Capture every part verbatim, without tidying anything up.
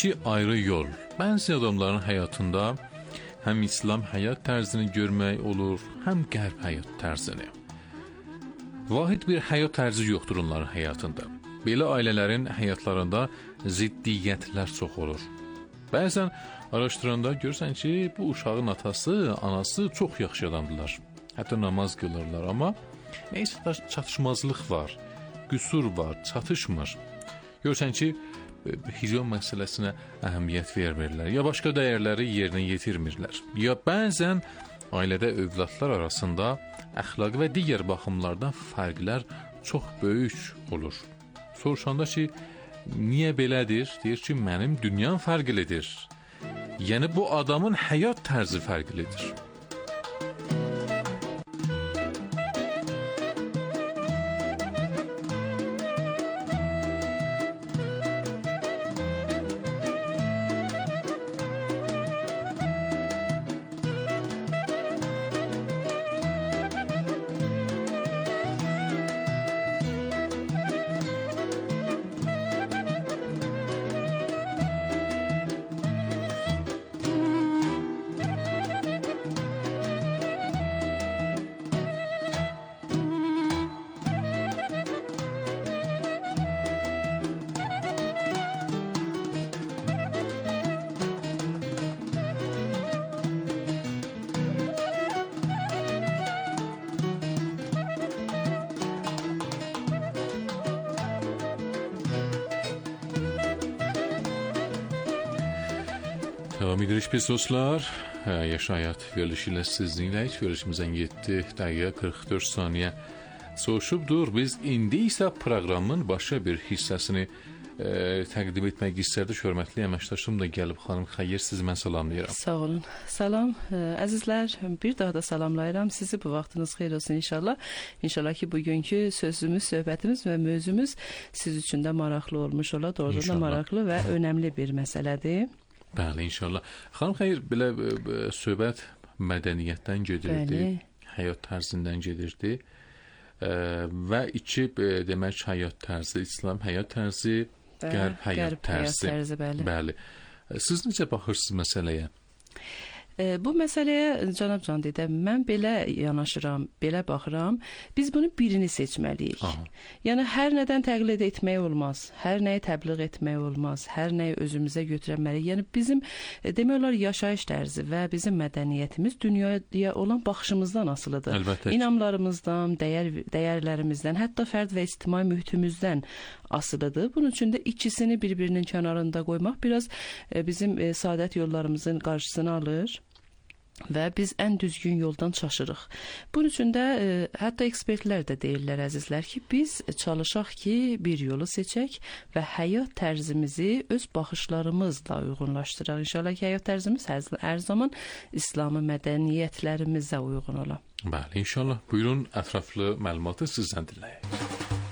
İki ayrı yol. Bəzi adamların həyatında həm İslam həyat tərzini görmək olur, həm qərb həyat tərzini. Vahid bir həyat tərzi yoxdur onların həyatında. Belə ailələrin həyatlarında ziddiyyətlər çox olur. Bəzən araşdıranda görürsən ki, bu uşağın atası, anası çox yaxşı adamdılar. Hətta namaz qılırlar, amma neysə çatışmazlıq var, qüsur var, çatışmır. Görürsən ki, hicab məsələsinə əhəmiyyət vermirlər, ya başqa dəyərləri yerinə yetirmirlər. Ya bəzən ailədə övladlar arasında əxlaqi və digər baxımlardan fərqlər çox böyük olur. Soruşanda ki, niyə belədir? Deyir ki, mənim dünyam fərqlidir. Yəni bu adamın həyat tərzi fərqlidir. Devam edirik biz dostlar. Yaşayat verilişiyle sizinləyik. Verilişimizdən yeddi dəqiqə qırx dörd saniyə soğuşubdur. Biz indi isə proqramın başqa bir hissəsini e, təqdim etmək istərdik. Hörmətli əməkdaşım da gəlib. Xanım Xeyir, sizi mən salamlayıram. Sağ olun. Salam əzizlər. Bir daha da salamlayıram sizi. Bu vaxtınız xeyir olsun inşallah. İnşallah ki bugünkü sözümüz, söhbətimiz və mövzumuz siz üçün də maraqlı olmuş ola. Doğrudan da maraqlı və önəmli bir məsələdir. Bəli, inşallah. Xanım Xeyir, belə söhbət mədəniyyətdən gedirdi, bəli, həyat tərzindən gedirdi e, və iki e, demək həyat tərzi, İslam həyat tərzi, qərb həyat qərb tərzi. Həyat tərzi, bəli. Bəli. Siz necə baxırsınız məsələyə? E, bu məsələyə cənab Can dedə, mən belə yanaşıram, belə baxıram. Biz bunu birini seçməliyik. Aha. Yəni hər nədən təqlid etmək olmaz, hər nəyi təbliğ etmək olmaz, hər nəyi özümüzə götürməliyik. Yəni bizim e, demək olar yaşayış tərzi və bizim mədəniyyətimiz dünyaya olan baxışımızdan asılıdır. Əlbəttə. İnamlarımızdan, dəyər dəyərlərimizdən, hətta fərd və ictimai mühitimizdən asılıdır. Bunun üçün də ikisini bir-birinin kənarında qoymaq biraz e, bizim e, saadət yollarımızın qarşısını alır və biz ən düzgün yoldan çaşırıq. Bunun üçün də e, hətta ekspertlər də deyirlər əzizlər ki, biz çalışaq ki, bir yolu seçək və həyat tərzimizi öz baxışlarımızla uyğunlaşdıraq. İnşallah ki, həyat tərzimiz hər, hər zaman İslami mədəniyyətlərimizə uyğun ola. Bəli, inşallah. Buyurun, ətraflı məlumatı sizdən dinləyək.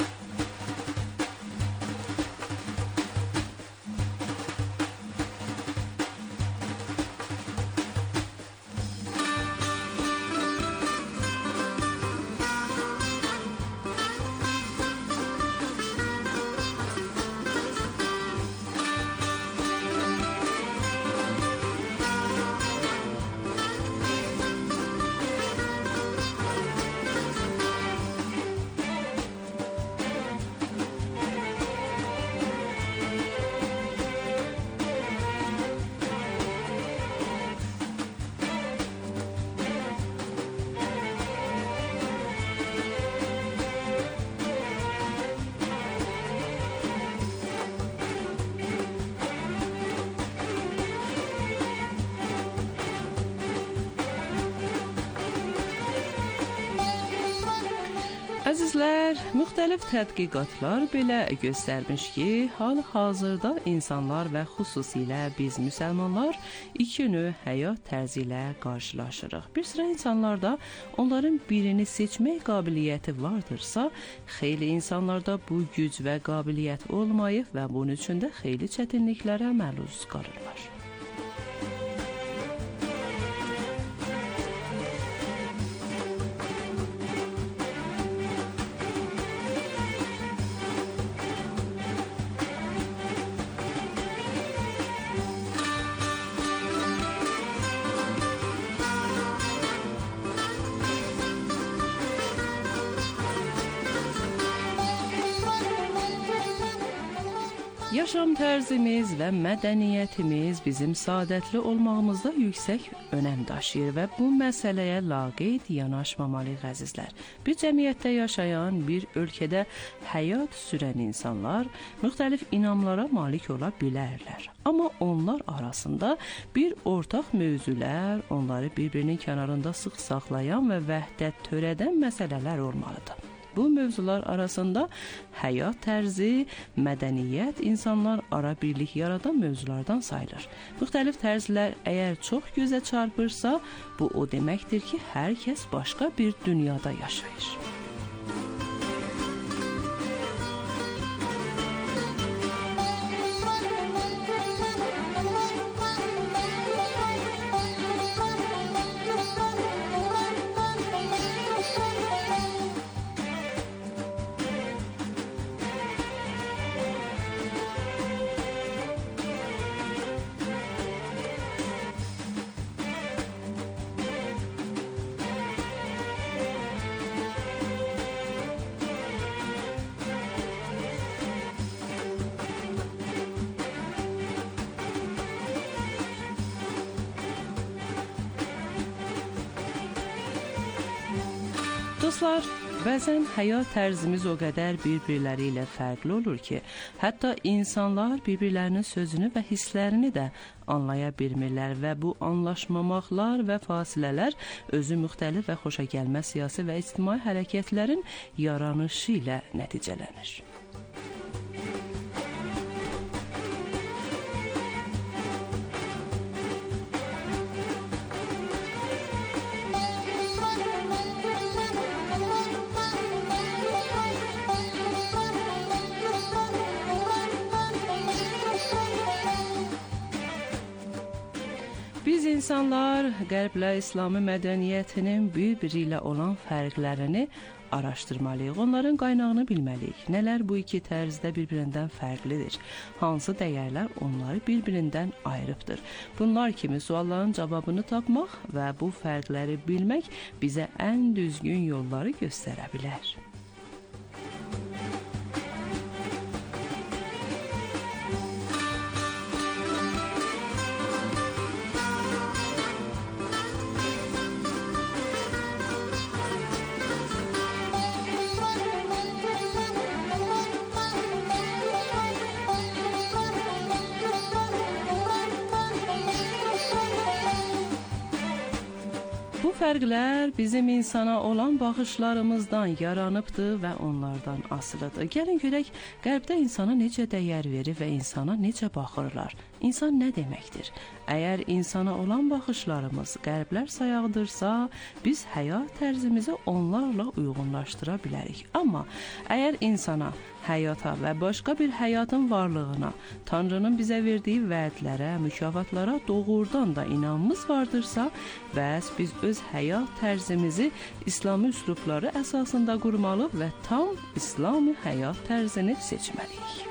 Əzizlər, müxtəlif tədqiqatlar belə göstərmiş ki, hal-hazırda insanlar və xüsusilə biz müsəlmanlar iki növ həyat tərzi ilə qarşılaşırıq. Bir sıra insanlarda onların birini seçmək qabiliyyəti vardırsa, xeyli insanlarda bu güc və qabiliyyət olmayıb və bunun üçün də xeyli çətinliklərə məruz qalırlar. Yaşam tərzimiz və mədəniyyətimiz bizim saadətli olmağımızda yüksək önəm daşıyır və bu məsələyə laqeyd yanaşmamalıyıq əzizlər. Bir cəmiyyətdə yaşayan, bir ölkədə həyat sürən insanlar müxtəlif inamlara malik ola bilərlər. Amma onlar arasında bir ortaq mövzulər, onları bir-birinin kənarında sıx saxlayan və vəhdət törədən məsələlər olmalıdır. Bu mövzular arasında həyat tərzi, mədəniyyət, insanlar ara birlik yaradan mövzulardan sayılır. Müxtəlif tərzlər əgər çox gözə çarpırsa, bu o deməkdir ki, hər kəs başqa bir dünyada yaşayır. Dostlar, bəzən həyat tərzimiz o qədər bir-birləri ilə fərqli olur ki, hətta insanlar bir-birlərinin sözünü və hisslərini də anlaya bilmirlər və bu anlaşmamaqlar və fasilələr özü müxtəlif və xoşagəlməz siyasi və ictimai hərəkətlərin yaranışı ilə nəticələnir. Biz insanlar Qərblə İslami mədəniyyətinin bir-biri ilə olan fərqlərini araşdırmalıyıq, onların qaynağını bilməliyik. Nələr bu iki tərzdə bir-birindən fərqlidir? Hansı dəyərlər onları bir-birindən ayrıbdır? Bunlar kimi sualların cavabını tapmaq və bu fərqləri bilmək bizə ən düzgün yolları göstərə bilər. Bu fərqlər bizim insana olan baxışlarımızdan yaranıbdır və onlardan asılıdır. Gəlin görək, Qərbdə insana necə dəyər verir və insana necə baxırlar? İnsan nə deməkdir? Əgər insana olan baxışlarımız Qərblər sayağıdırsa, biz həyat tərzimizi onlarla uyğunlaşdıra bilərik. Amma əgər insana, həyata və başqa bir həyatın varlığına, Tanrının bizə verdiyi vədlərə, mükafatlara doğrudan da inamımız vardırsa, bəs biz öz həyat tərzimizi İslami üslubları əsasında qurmalı və tam İslami həyat tərzini seçməliyik.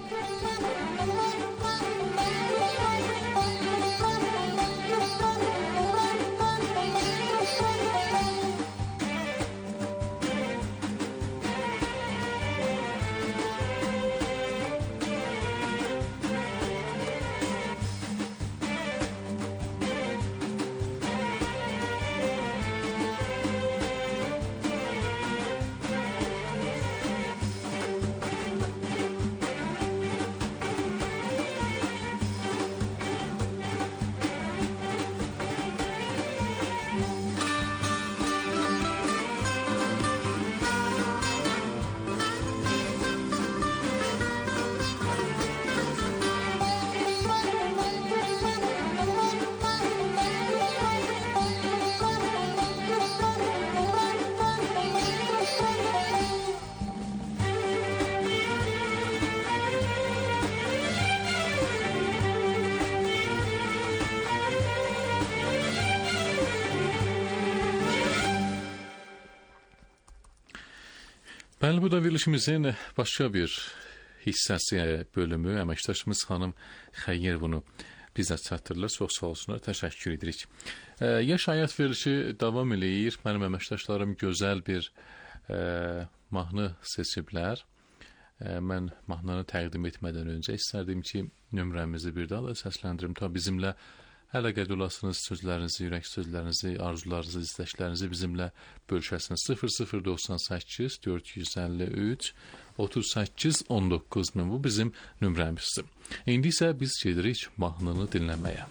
Bəli, bu da verilişimizin başqa bir hissəsi, bölümü. Əməkdaşımız xanım Xəyyər bunu bizə çatdırırlar. Çox sağ olsunlar, təşəkkür edirik. E, yaş həyat verilişi davam eləyir. Mənim əməkdaşlarım gözəl bir e, mahnı seçiblər. Mən mahnını təqdim etmədən öncə istərdim ki, nömrəmizi bir daha da səsləndirim. Tabi bizimlə əlaqədə olasınız, sözlərinizi, ürək sözlərinizi, arzularınızı, istəklərinizi bizimlə bölüşəsiniz. sıfır sıfır doxsan səkkiz dörd yüz əlli üç otuz səkkiz on doqquz min, bu bizim nömrəmizdir. İndi isə biz gedirik mahnını dinləməyə.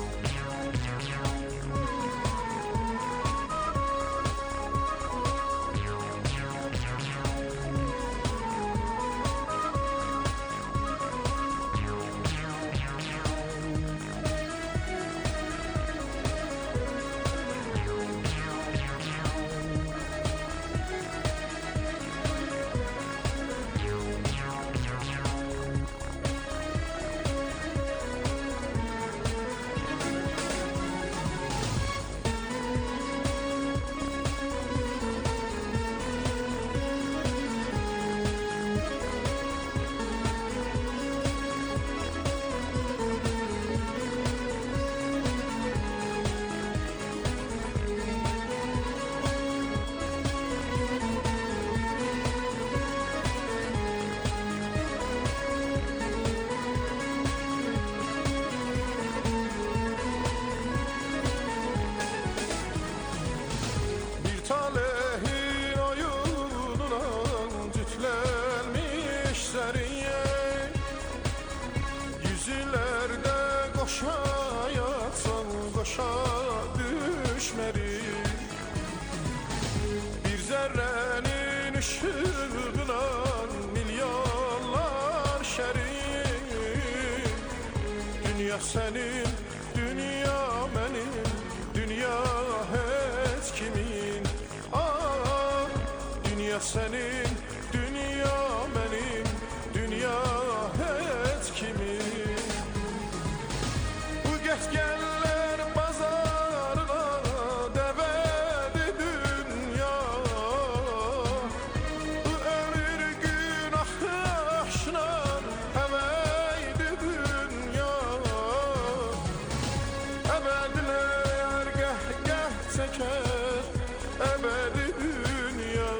Bir zerrenin ışığına milyonlar şerik. Dünya senin, dünya benim, dünya hiç kimin. Ah, dünya senin, dünya benim, dünya hiç kimin. Bu geçgenler pazarına devedi dünya. Bu ömür günah yaşlar heveydi dünya. Ebediler geh geh çeker ebedi dünya.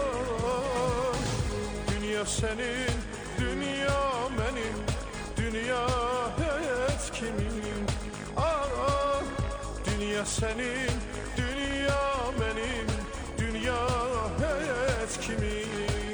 Dünya senin, dünya benim, dünya hiç kimin. Ah, dünya senin, dünya benim, dünya hiç kimin.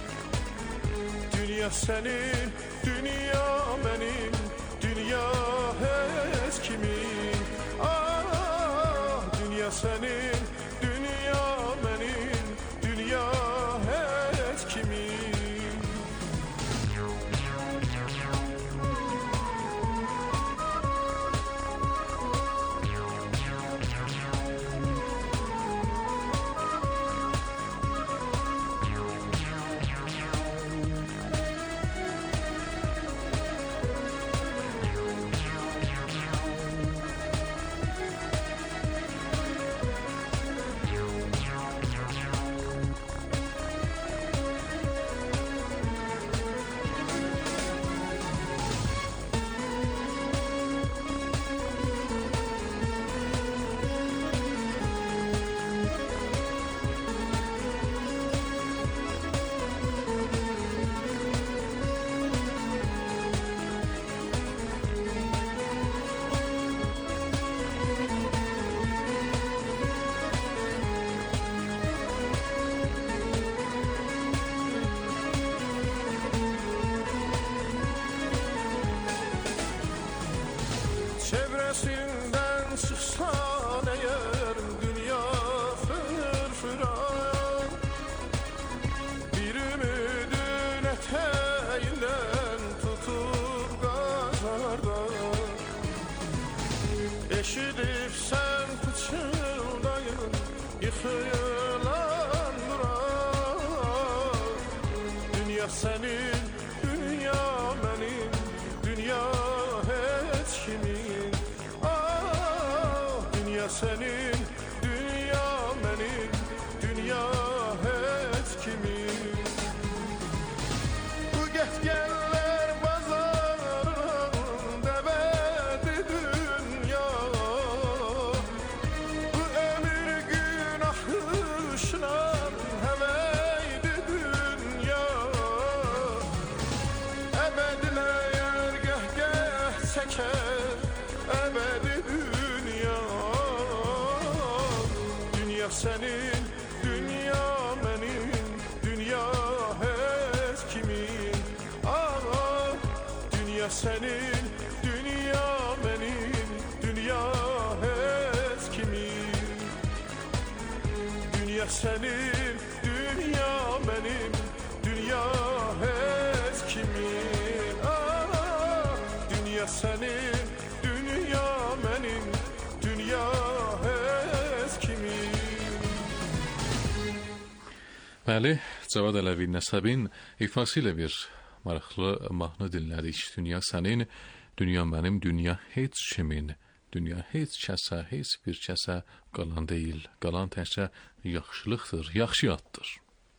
Dünya senin, dünya benim, dünya hiç kimin. Ah, dünya senin, dünya benim, dünya hiç kimin. Çevresinden çıksan eğer dünya fırfıra, bir ümidin eteğinden tutup gazarda. Eşidip sen fıçıldayın yıkılan durar. Dünya senin, dünya benim, dünya hiç kimin. Dünya senin, dünya benim, dünya hiç kimin. Bu geçgenler pazarına devedi dünya. Bu ömür günahı çeker ebedi dünya. Dünya senin, dünya benim, dünya hiç kimin. Aa, dünya senin, dünya benim, dünya hiç kimin. Dünya senin, dünya benim, dünya hiç kimin. Aa, dünya senin, dünya benim, dünya hiç kimin. Bəli, Cavad Ələvi Nəsəbin ifası ilə bir maraqlı mahnı dinlədik. Dünya sənin, dünya mənim, dünya heç kimin. Dünya heç kəsə, heç bir kəsə qalan deyil. Qalan təkcə yaxşılıqdır, yaxşı yaddır.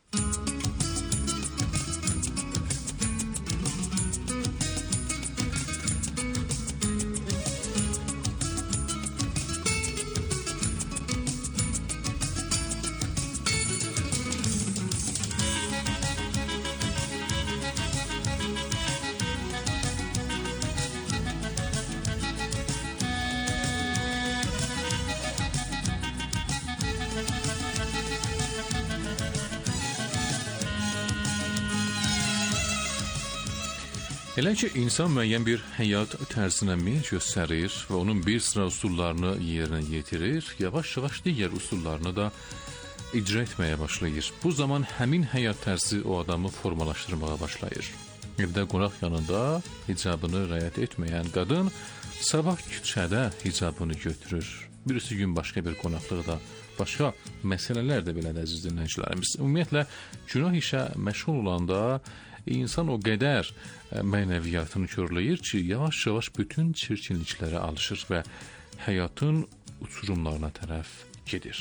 Elə ki, insan müəyyən bir həyat tərzinə meyl göstərir və onun bir sıra usullarını yerinə yetirir, yavaş-yavaş digər usullarını da icra etməyə başlayır. Bu zaman həmin həyat tərzi o adamı formalaşdırmağa başlayır. Evdə qonaq yanında hicabını rəayət etməyən qadın sabah küçədə hicabını götürür. Birisi gün başqa bir qonaqlıqda, başqa məsələlər də belədir əziz dinləyicilərimiz. Ümumiyyətlə, günah işə məşğul olanda insan o qədər mənəviyyatını körləyir ki, yavaş-yavaş bütün çirkinliklərə alışır və həyatın uçurumlarına tərəf gedir.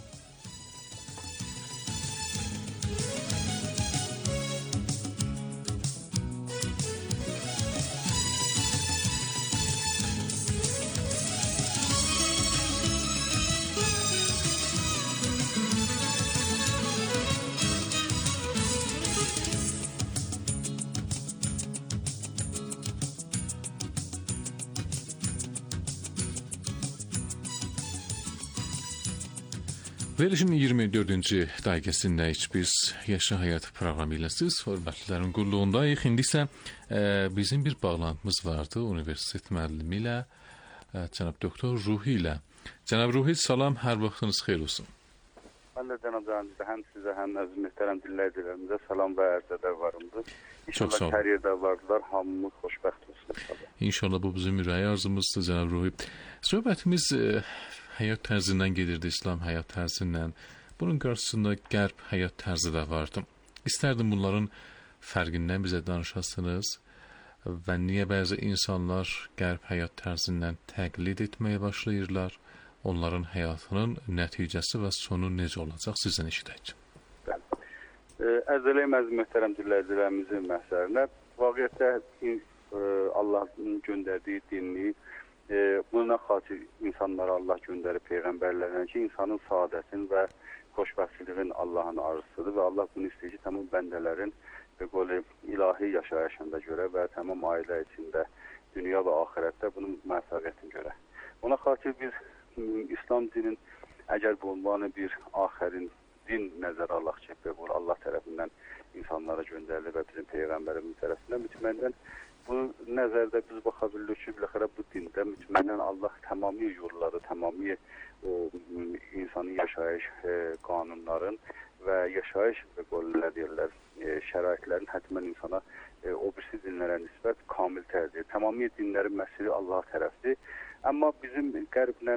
Verilişin iyirmi dördüncü dəqiqəsindəyik biz Yaşa Həyat proqramı ilə siz hörmətlilərin qulluğundayıq. İndi isə e, bizim bir bağlantımız vardı universitet müəllimi ilə, e, cənab doktor Ruhi ilə. Cənab Ruhi, salam, hər vaxtınız xeyir olsun. Mən də cənab Canizdə həm sizə, həm əziz mühtərəm dinləyicilərimizə salam və ərzədə varımdır. Çox sağ olun. Hər yerdə vardılar, hamımız xoşbəxt olsun. İnşallah bu bizim ürəyi arzumuzdur, cənab Ruhi. Söhbətimiz e, həyat tərzindən gedirdi, İslam həyat tərzindən. Bunun qarşısında qərb həyat tərzi də vardı. İstərdim bunların fərqindən bizə danışasınız və niyə bəzi insanlar qərb həyat tərzindən təqlid etməyə başlayırlar, onların həyatının nəticəsi və sonu necə olacaq sizdən eşidək. Ərz eləyim əziz möhtərəm dinləyicilərimizin məhzərinə. Vaqiətdə Allahın göndərdiyi dinliyi, E, buna xatir insanlara Allah göndərib peyğəmbərlərlə ki, insanın saadətin və xoşbəxtliyin Allahın arzusudur və Allah bunu istəyir ki, tamam bəndələrin və qolu ilahi yaşayışında görə və tamam ailə içində, dünya və axirətdə bunun məsuliyyətini görə. Ona xatir biz İslam dinin əgər bulmanı bir axərin din nəzərə alaq ki, bu Allah tərəfindən insanlara göndərilir və bizim peyğəmbərimiz tərəfindən mütməndən bu nəzərdə biz baxa bilirik ki, biləxərə bu dində mütməndən Allah tamamilə yolları, tamamilə o insanın yaşayış e, qanunların və yaşayış və qolə deyirlər, e, şəraitlərin həttəmən insana e, o birisi dinlərə nisbət kamil tərdir. Tamamilə dinlərin məsiri Allah tərəfdir. Amma bizim qərblə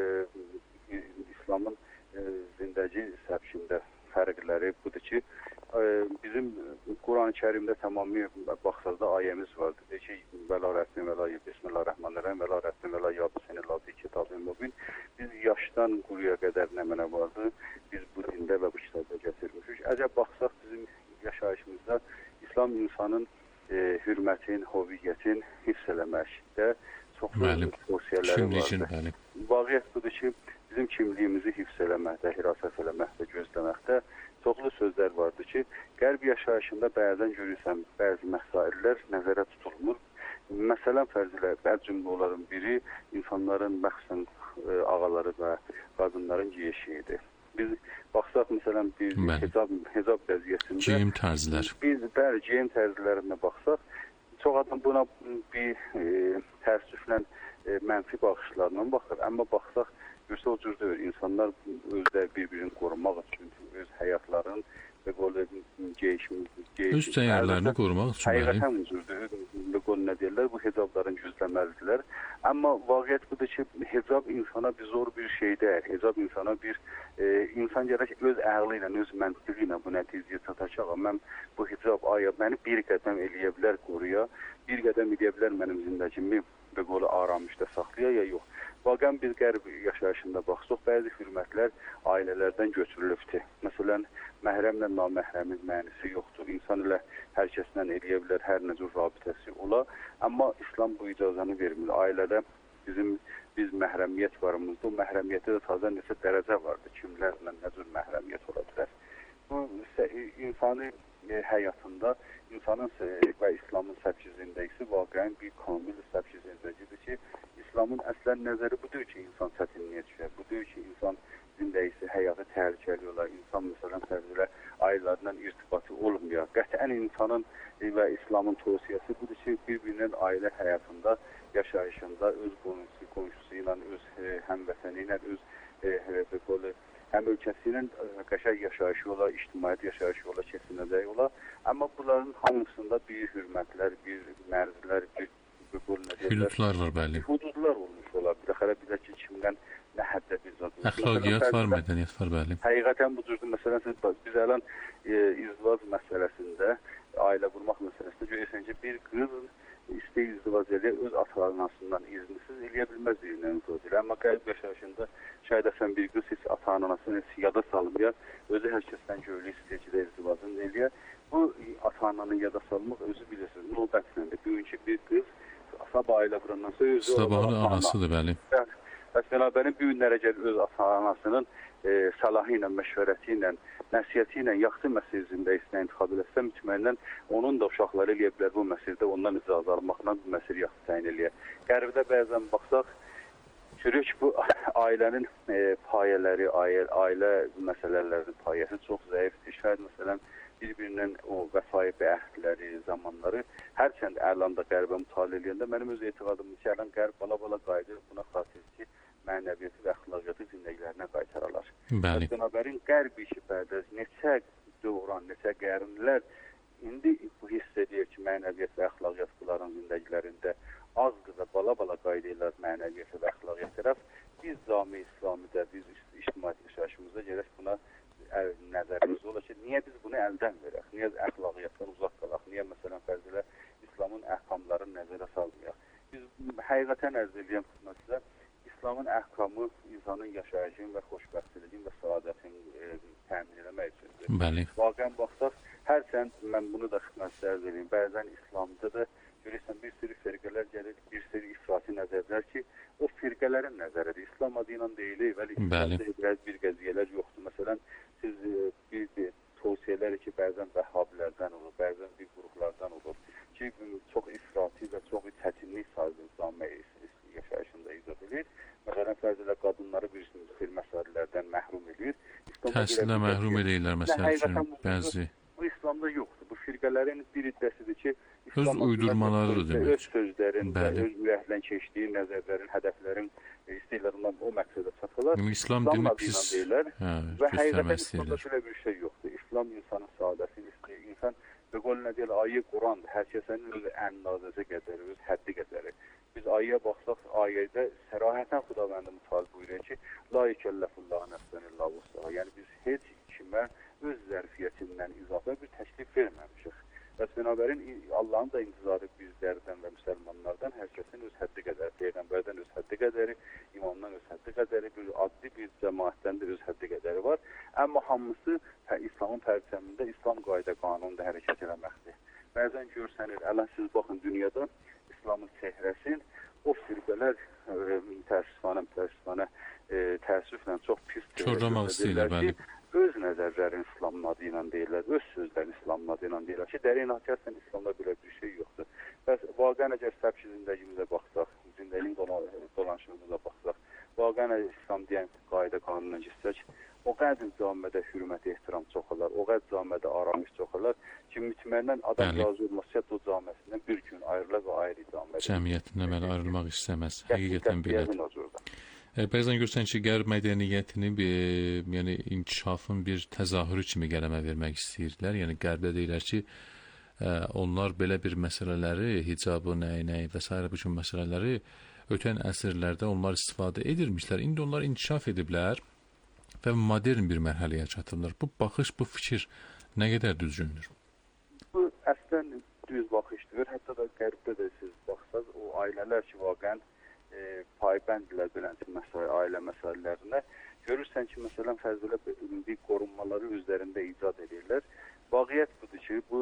e, İslamın e, zindəci səbşində fərqləri budur ki, bizim Quran-ı Kərimdə tamamilə baxsazda ayəmiz vardır. Deyir ki, vəla rəbbin vəla bismillahirrahmanirrahim vəla rəbbin vəla yabisəni labi kitab-ı mübin. Biz yaşdan quruya qədər nə mənə vardır, biz bu dində və bu kitabda gətirmişik. Əgər baxsaq bizim yaşayışımızda İslam insanın e, hürmətin, hoviyyətin hifz eləməkdə çoxlu tövsiyələri vardır. Vaqiət budur ki, bizim kimliyimizi hifz eləməkdə, hirasət eləməkdə, gözləməkdə çoxlu sözlər vardır ki, qərb yaşayışında bəzən görürsən, bəzi məsaillər nəzərə tutulmur Məsələn, fərzilə bəzi cümlələrin biri insanların məxsən e, ağaları və qadınların geyişiyidir. Biz baxsaq, məsələn, bir hicab, hicab vəziyyətində geyim tərzlər. Biz bəli, geyim tərzlərinə baxsaq, çox adam buna bir e, təəssüflə e, mənfi baxışlarla baxır. Amma baxsaq, görsə o cür deyil. İnsanlar özləri bir-birini qorumaq üçün, öz həyatlarının və qolu geyişimi, öz dəyərlərini qorumaq üçün. Həqiqətən o cürdür. Və qolu nə deyirlər, bu hicabların gözləməlidirlər. Amma vaqiət budur ki, hicab insana bir zor bir şey deyil. Hicab insana bir, e, insan gərək öz əqli ilə, öz məntiqi ilə bu nəticəyə çatacaq. Mən bu hicab aya məni bir qədəm eləyə bilər qoruya, bir qədəm eləyə bilər mənim zindəcimi və qolu aramışda saxlaya ya yox. Vaqən biz qərb yaşayışında baxsaq, bəzi hürmətlər ailələrdən götürülübdür. Məsələn, məhrəmlə naməhrəmin mənisi yoxdur. İnsan ilə hər kəslə eləyə bilər, hər nə cür rabitəsi ola. Amma İslam bu icazəni vermir. Ailədə bizim biz məhrəmiyyət varımızda, o məhrəmiyyətdə də taza neçə dərəcə vardır. Kimlərlə nə cür məhrəmiyyət ola bilər. Bu insani e, həyatında insanın və İslamın səbki zindəgisi vaqəən bir kamil səbki zindəgidir ki, İslamın əslən nəzəri budur ki, insan çətinliyə düşər. Budur ki, insan zindəgisi həyatı təhlükəli olar. İnsan, məsələn, fərzilə ailələrlə irtibatı olmayaq. Qətən insanın və İslamın tövsiyəsi budur ki, bir-birinin ailə həyatında, yaşayışında, öz qonşusu, qonşusu ilə, öz e, həmvətəni ilə, öz e, e, həm ölkəsi ilə qəşəng yaşayışı ola, ictimaiyyət yaşayışı ola, keçinəcək ola. Amma bunların hamısında bir hürmətlər, bir mərzlər, bir hüdudlar var, bəli. Hüdudlar olmuş ola. Bir xərə bilək ki, kimdən nə həddə bir zat. Əxlaqiyyat var, mədəniyyət var, bəli. Həqiqətən bu cürdür. Məsələn, biz ələn e, izdivac məsələsində, ailə qurmaq məsələsində görürsən ki, bir qız istəyi izdivac eləyə, öz ata-anasından iznisiz eləyə bilməz birinə izdivac eləyə. Amma qərb yaşayışında şayət əsən bir qız heç ata-anasını heç yada salmaya, özü hər kəsdən görülü istəyir ki, izdivacını eləyə. Bu ata-ananı yada salmaq özü bilirsiniz. Növbətləndə bugünkü bir qız sabah ailə qurandan sonra özü sabahın anasıdır, bəli. Bəs bənabərin bu günlərə gəlir öz ata-anasının e, salahı ilə, məşvərəti ilə, nəsiyyəti ilə yaxşı məsirində istəyən intiqab eləsə, mütməyindən onun da uşaqları eləyə bilər bu məsirdə ondan icazə almaqla bu məsir yaxşı təyin eləyə. Qərbdə bəzən baxsaq, görürük bu ailənin e, payələri, ailə, ailə məsələlərinin payəsi çox zəifdir. Şəhər məsələn, bir-birinin o vəfai bəhdləri, zamanları hərçənd əlanda qərbə mütaliə edəndə mənim öz etiqadımdır ki, ələn qərb bala-bala qayıdır buna xatir ki, mənəviyyəti və əxlaqiyyatı zindəgilərinə qaytaralar. Bəli. Bənabərin qərb işi bərdə neçə dövran, neçə qərinlər indi bu hiss edir ki, mənəviyyət və əxlaqiyyat bunların zindəgilərində azdır və bala-bala qayıdırlar mənəviyyəti və əxlaqiyyat tərəf. Biz cami İslamidə, biz ictimaiyyət yaşayışımızda gərək buna nəzərimiz ola ki, niyə biz bunu əldən verək? Niyə əxlaqiyyatdan uzaq qalaq? Niyə məsələn fərzilə İslamın əhkamlarını nəzərə salmayaq? Biz həqiqətən ərz edirəm sizə, İslamın əhkamı insanın yaşayışını və xoşbəxtliyin və səadətini e, təmin eləmək üçündür. Bəli. Vaqən baxsaq, hərçənd mən bunu da xidmətdə ərz edeyim. Bəzən İslamda da görürsən bir sürü firqələr gəlir, bir sürü ifrati nəzərlər ki, o firqələrin nəzəridir. İslam adı ilə deyilir, vəli İslamda bir qəziyyələr yoxdur. Məsələn, siz e, bir, bir tövsiyələr ki, bəzən vəhhabilərdən olur, bəzən bir qruplardan olur ki, çox ifrati və çox çətinlik sahibi İslam yaşayışında icad edir. Məsələn, fərzilə qadınları bilirsiniz, xeyr məsələlərdən məhrum edir. Təhsilə məhrum edirlər məsəl üçün bəzi. Bu İslamda yoxdur. Bu firqələrin bir iddəsidir ki, öz uydurmalarıdır demək. Öz sözlərin, öz müəhlən keçdiyi nəzərlərin, hədəflərin istəyirlər o məqsədə çatırlar. İslam dini pis hə, və həqiqətən İslamda belə bir şey yoxdur. İslam insanın saadəsini istəyir. İnsan və qol nə deyil, ayı Qurandır. Hər kəsənin öz əndazəsi qədəri, öz həddi qədəri. Biz ayəyə baxsaq, ayədə sərahətən Xudavəndi mütalib buyuruyor ki, la yəkəlləhullahu nəfsən illə vus'aha. Yəni biz heç kimə öz zərfiyyətindən izafə bir təklif verməmişik. Bəs binabərin Allahın da intizarı bizlərdən və müsəlmanlardan hər kəsin öz həddi qədəri, Peyğəmbərdən öz həddi qədəri, imamdan öz həddi qədəri, bir adli bir cəmaətdən də öz həddi qədəri var. Amma hamısı İslamın pərçəmində İslam qayda qanununda hərəkət eləməkdir. Bəzən görsənir, ələn siz baxın dünyada İslamın çehrəsin, o firqələr təəssüfənə, təəssüfənə, təəssüflə çox pis çorlamaq istəyirlər, bəli. Öz nəzərlərini İslamın adı ilə deyirlər, öz sözlərini İslamın adı ilə deyirlər ki, dərin hakikaten İslamda belə bir şey yoxdur. Bəs vaqən əgər səbki vaqəən İslam deyən qayda qanununa getsək, o qədər camiədə hörmət, ehtiram çox olar, o qədər camiədə aramış çox olar ki, mütməyindən adam Bəli. razı olmasa o camiəsindən bir gün ayrılar və ayrı camiədə. Cəmiyyətindən belə ayrılmaq istəməz. Həqiqətən belədir. E, bəzən görürsən ki, qərb mədəniyyətini bir, yəni inkişafın bir təzahürü kimi qələmə vermək istəyirlər. Yəni qərbdə deyirlər ki, e, onlar belə bir məsələləri, hicabı, nəyi, nəyi və s. bu kimi məsələləri ötən əsrlərdə onlar istifadə edirmişlər. İndi onlar inkişaf ediblər və modern bir mərhələyə çatıblar. Bu baxış, bu fikir nə qədər düzgündür? Bu əslən düz baxışdır. Hətta da qərbdə də siz baxsaz, o ailələr ki, vaqəən e, paybəndilər beləncə məsələ, ailə məsələlərinə görürsən ki, məsələn, fərzələ bir qorunmaları üzərində icad edirlər. Vaqiət budur ki, bu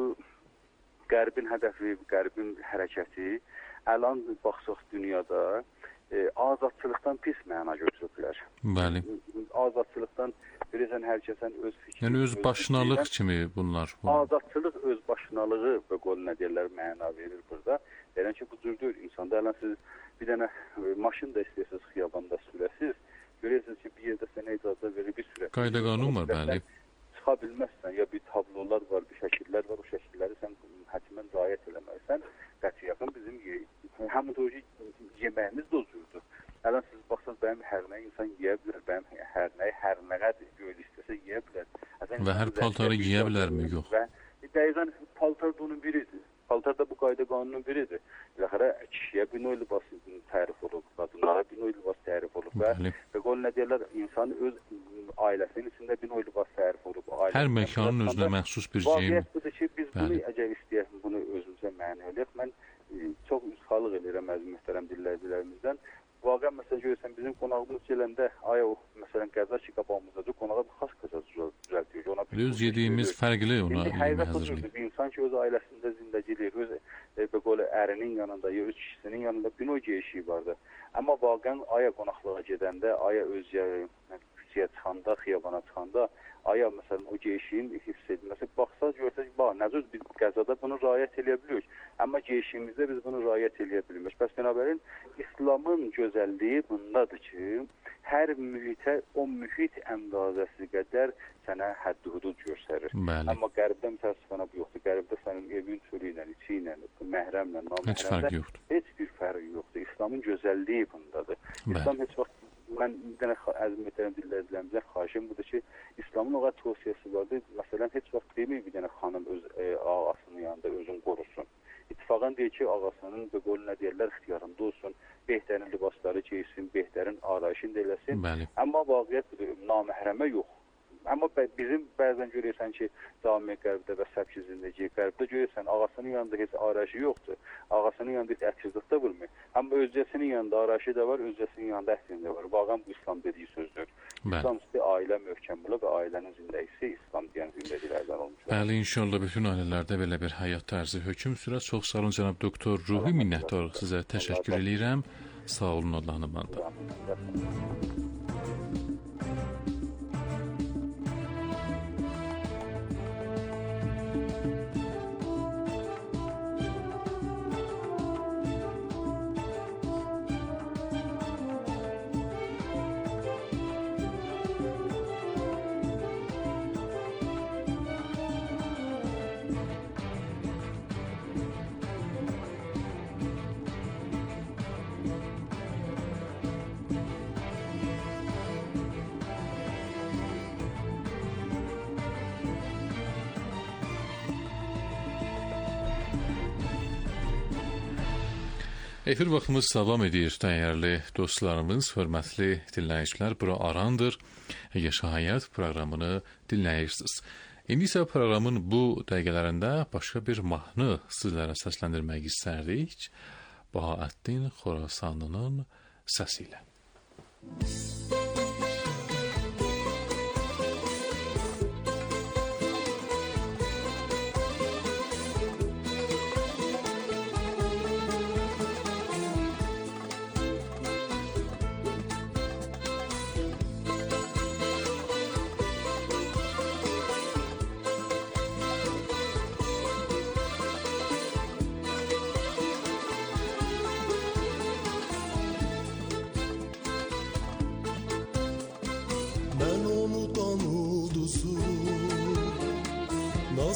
qərbin hədəfi, qərbin hərəkəti əlan baxsaq dünyada e, azadçılıqdan pis məna götürüblər. Bəli. Azadçılıqdan bilirsən, hər kəsən öz fikri. Yəni öz başınalıq kimi bunlar. Bu. Azadçılıq öz başınalığı və qol nə deyirlər məna verir burada. Yəni ki, bu cür deyil. İnsanda əlan siz bir dənə e, maşın da istəyirsiniz, xiyabanda sürəsiz. Görürsünüz ki, bir yerdə sənə icazə verir, bir sürəsiz. Qayda qanun var, bəli. Çıxa bilməzsən, ya bir tablolar var, bir şəkillər var, o şəkilləri sən hətimən riayət eləməlisən. Qəti yaxın bizim həmin o yeməyimiz də o cürdür. Əlan siz baxsanız, bənim hər nəyi insan yeyə bilər, bənim hər nəyi hər nə qədər göl istəsə yeyə bilər. Və hər paltarı giyə bilərmi? Yox. Və dəqiqən paltar da onun biridir. Paltar da bu qayda qanunun biridir. Biləxərə kişiyə bir növ libas tərif olub, qadınlara bir növ libas tərif olub və, və qol nə deyirlər, insan öz ailəsinin içində bir növ libas tərif olub. Hər məkanın özünə məxsus bir geyim. Vaqiət budur ki, biz bunu əgər istəyək, bunu özümüzə məna eləyək. Mən e, çox üzxalıq eləyirəm əziz mühtərəm dinləyicilərimizdən. Vaqəən məsələn görürsən, bizim qonağımız gələndə, aya o, məsələn, qəza ki, qabağımızda qonağa bir xas qəza düzəltiyor. Ona bir öz yediyimiz fərqli ona yemək hazırlayır. Bir insan ki, öz ailəsində zindəcilik, öz e, belə ərinin yanında, ya öz kişisinin yanında bir o geyişiyi vardı. Amma vaqəən aya qonaqlığa gedəndə, aya öz küçəyə çıxanda, xiyabana çıxanda, aya məsələn o geyişiyin hiss edilməsi, baxsaz görsək, bax, nəzər biz qəzada bunu riayət eləyə bilirik. Amma geyişimizdə biz bunu riayət eləyə bilmirik. Bəs binabərin İslamın gözəlliyi bundadır ki, hər mühitə, o mühit əndazəsi qədər sənə həddi hudud göstərir. Bəli. Amma qərbdə mütəəssifənə bu yoxdur. Qərbdə sənin evin türü ilə, içi ilə, məhrəmlə, naməhrəmlə heç bir fərqi yoxdur. İslamın gözəlliyi bundadır. Bəli. İslam heç vaxt, mən bir dənə əziz mühtərəm dinləyicilərimizə xahişim budur ki, İslamın o qədər tövsiyəsi vardır. Məsələn, heç vaxt demir bir dənə xanım öz e, ağasının yanında özün qorusun. İttifaqan deyir ki, ağasının və qolu nə deyirlər, ixtiyarında olsun, behtərin libasları geysin, behtərin arayışını da eləsin. Bəli. Amma vaqiət budur, naməhrəmə yox. Amma bizim bəzən görürsən ki, cami qərbdə və səbki zindəki qərbdə görürsən, ağasının yanında heç arayışı yoxdur. Ağasının yanında heç əksizlik də vurmuyor. Amma özcəsinin yanında arayışı da var, özcəsinin yanında əksizlik də var. Vaqan bu İslam dediyi sözdür. Bəli. İslam istəyir, ailə möhkəm olur və ailənin zindəgisi İslam deyən zindəgilərdən olmuş. Bəli, inşallah bütün ailələrdə belə bir həyat tərzi hökm sürər. Çox sağ olun, cənab doktor. Ruhi minnətdarlıq sizə təşəkkür edirəm. Sağ olun, Allahın amanında. Efir vaxtımız davam edir, dəyərli dostlarımız, hörmətli dinləyicilər. Bura Arandır, Yaşa Həyat proqramını dinləyirsiniz. İndi isə proqramın bu dəqiqələrində başqa bir mahnı sizlərə səsləndirmək istərdik. Bahaəddin Xorasanlının səsi ilə.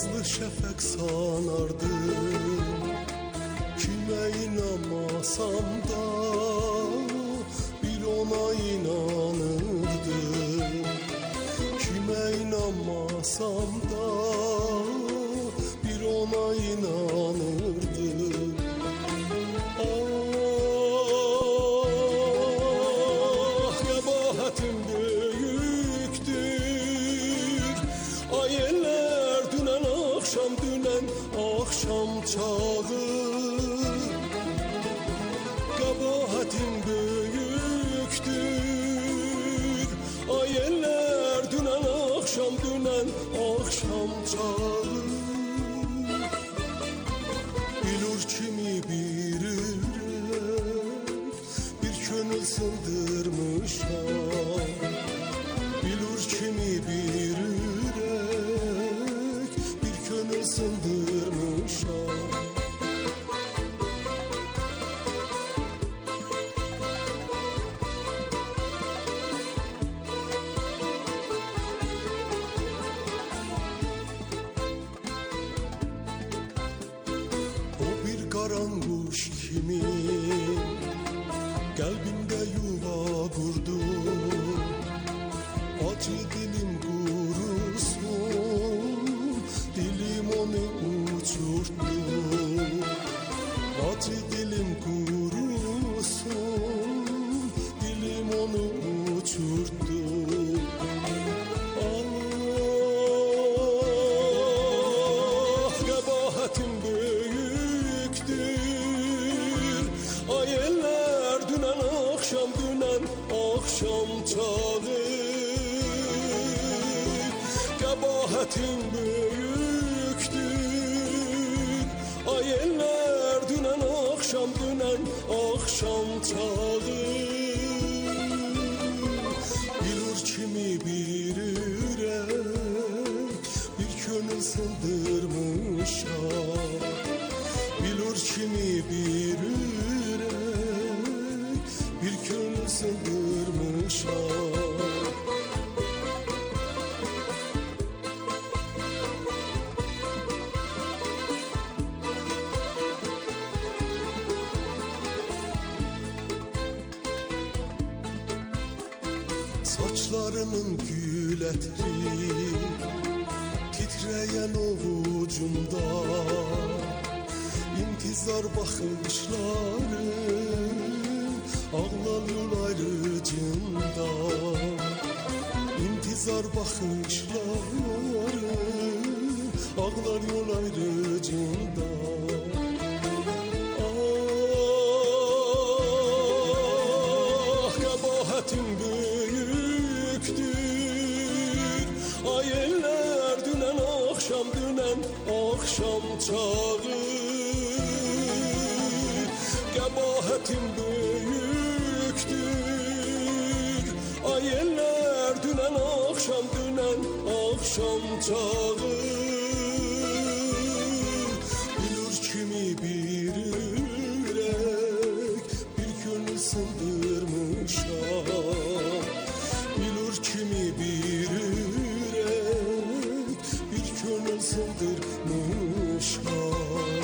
nazlı şəfəq sanardım. Kimə inanmasam da bir ona inanırdım. Kimə inanmasam da bir ona inanırdım. Ah, qəbahatim böyükdür. Ay eller dünən axşam, dünən axşam çağı. Qəbahatim böyükdür. Ay eller dünən axşam, dünən axşam çağı. Bilur kimi bir ürək, bir könül sındırmışam. Bilur kimi bir ürək, bir könül sındırmışam. Qaranquş kimi qəlbimdə yuva qurdu. Acı dilim qurusun, dilim onu uçurtdu. Acı dilim qurusun, dilim onu uçurtdu. Ah, qəbahatim akşam çağı. Qəbahatim böyükdür. Ay eller dünən axşam, dünən axşam çağı. Bilur kimi bir ürək, bir könül sındırmışam. Bilur kimi bir ürək, bir könül sındırmışam. Saçlarının gül ətri titrəyən ovucumda, intizar baxışlarım ağlanır ayrıcında. İntizar baxışlarım ağlanır ayrıcında. Ah, qəbahatim böyükdür. Ay eller dünən axşam, dünən axşam çağı. Qəbahatim böyükdür. Ay eller dünən axşam, dünən axşam çağı. Bilur kimi bir ürək, bir könül sındırmışam. Bilur kimi bir ürək, bir könül sındırmışam.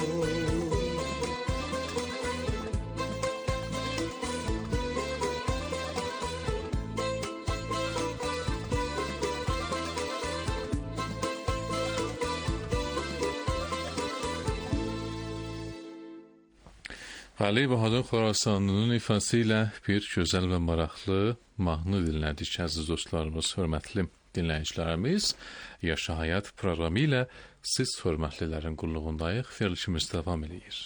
Ali Bahadır Xorasanlının ifası ilə bir gözəl və maraqlı mahnı dinlədik əziz dostlarımız, hörmətli dinləyicilərimiz. Yaşa Həyat proqramı ilə siz hörmətlilərin qulluğundayıq, verilişimiz davam edir.